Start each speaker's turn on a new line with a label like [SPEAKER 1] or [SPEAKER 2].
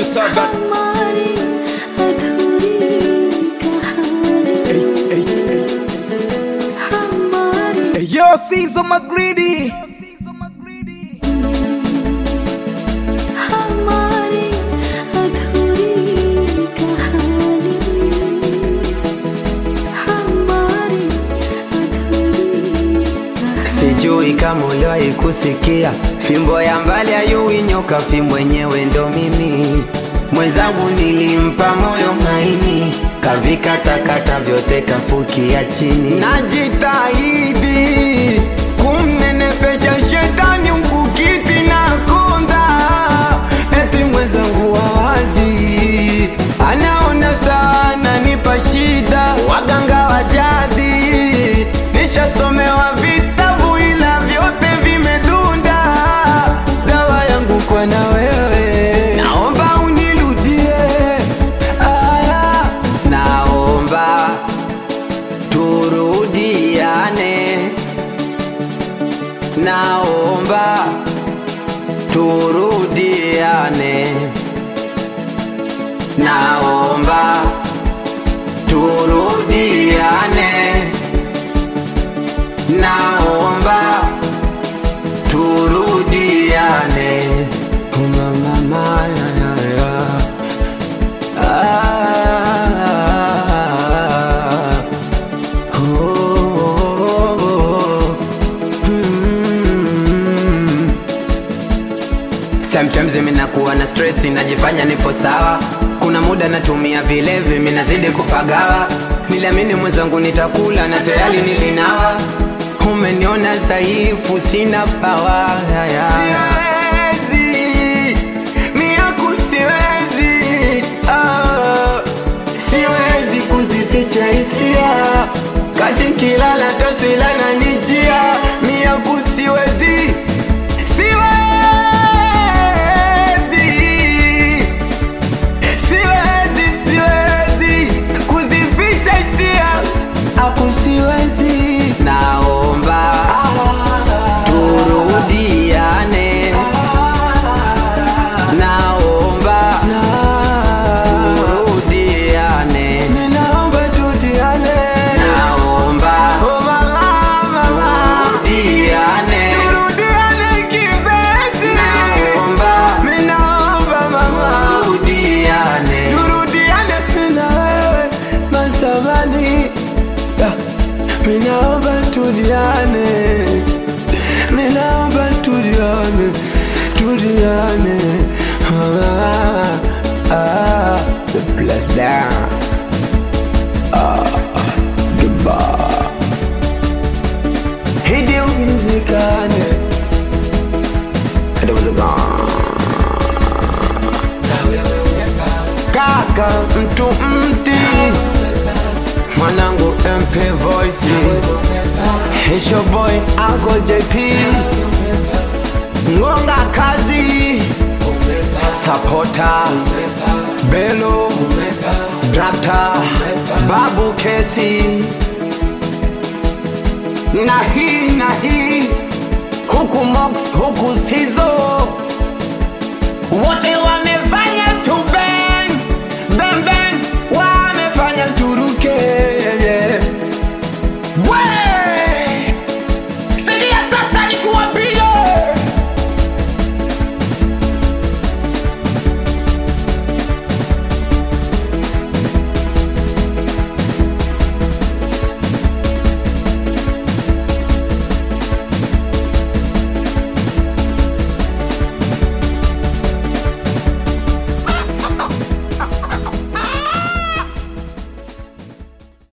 [SPEAKER 1] 7 Yo, Caesar McGreedy.
[SPEAKER 2] Sijui kama uliwahi kusikia fimbo ya mbali hayui nyoka, fimbo yenyewe ndo mimi. Mwenzangu nilimpa moyo maini, kavikata vyote kafukia chini. Najitahidi kumnenepesha shetani mkukiti na konda, eti mwenzangu wawazi anaona sana nipa shida. Waganga wa jadi nishasomewa vitabu ila vyote vimedunda. Dawa yangu kwa na wewe, naomba unirudie. Aya, naomba turudiane, naomba turudiane, naomba turudiane, naomba turudiane. Mama ya Sometimes mimi nakuwa na stress, najifanya nipo sawa. Kuna muda natumia vilevi, mimi nazidi kupagawa. Niliamini mwenzangu nitakula na tayari nilinawa. Umeniona dhaifu, sina power. Siwezi, miaku siwezi. Siwezi kuzificha hisia, kati nkilala taswira na nijia. Miaku siwezi, siwezi. Naomba turudiane, naomba turudiane, naomba turudiane, naomba turudiane, turudiane kipenzi, naomba turudiane, turudiane na wewe masabani. Minaomba tudiane, minaomba tudiane, tudiane. The bless down. Goodbye. Hidi uwezekane, hadi uwezekane. Kaka mtu mti, mwanangu MP Voice, it's your boy Uncle JP, Ngonga Kazi, Supporter, Bello, Drakta, Babu Kesi. Nahi, huku Mox, huku Sizo, wote